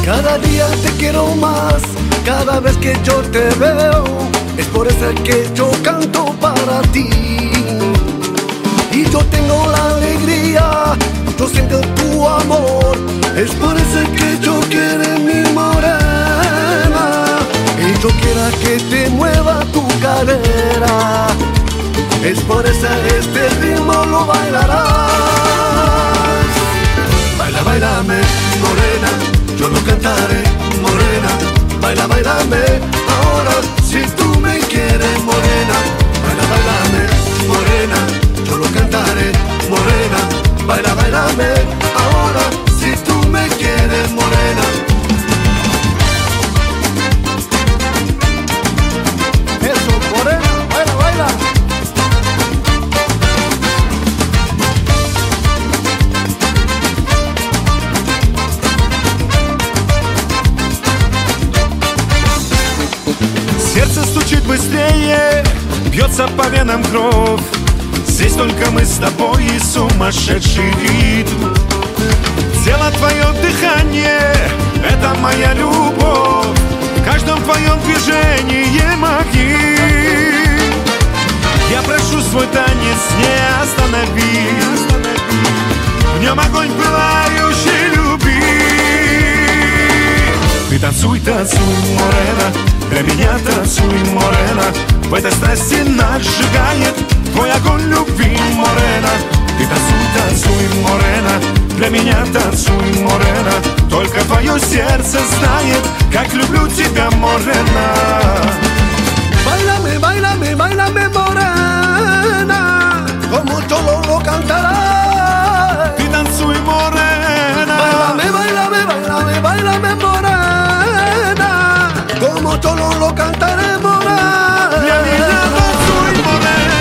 Cada día te quiero más, cada vez que yo te veo, es por eso que yo canto para ti. Y yo tengo la alegría, yo siento tu amor, es por eso que yo quiero mi morena. Y yo quiero que te mueva tu cadera, es por eso este ritmo lo bailarás. Baila, bailame, morena, yo lo cantaré, morena. Baila, bailame, ahora si tú me quieres, morena. Baila, bailame, morena, yo lo cantaré, morena. Baila, bailame, ahora si tú me quieres, morena. Eso, morena, baila, baila. Сердце стучит быстрее, бьется по венам кровь. Здесь только мы с тобой и сумасшедший ритм. Тело твое дыхание, это моя любовь. В каждом твоем движении магии. Я прошу свой танец, не останови. В нем огонь пылающей любви. Ты танцуй, танцуй, морена, для меня танцуй, морена. В этой страсти нас сжигает твой огонь любви, морена. Ты танцуй, танцуй, морена, для меня танцуй, морена. Только твое сердце знает, как люблю тебя, морена. Báilame, báilame, báilame, morena, como yo lo cantaré. Ты танцуй, морена. Báilame, báilame, báilame, báilame, morena, como yo lo cantaré, morena. Для меня танцуй, морена.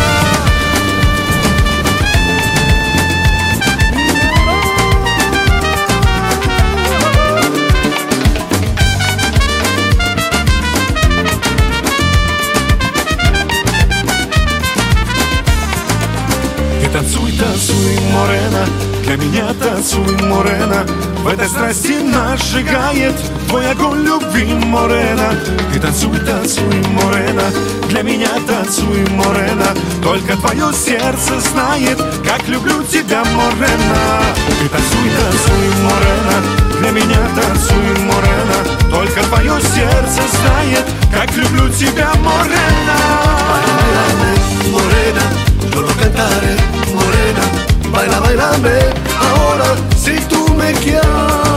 Танцуй, танцуй, морена, для меня танцуй, морена. В этой страсти нас сжигает твой огонь любви, морена. Ты танцуй, танцуй, морена, для меня танцуй, морена. Только твое сердце знает, как люблю тебя, морена. Ты танцуй, танцуй, морена, для меня танцуй, морена. Только твое сердце знает, как люблю тебя, морена. Báilame, morena, yo lo cantaré, morena. Baila, bailame, ahora si tú me quieres.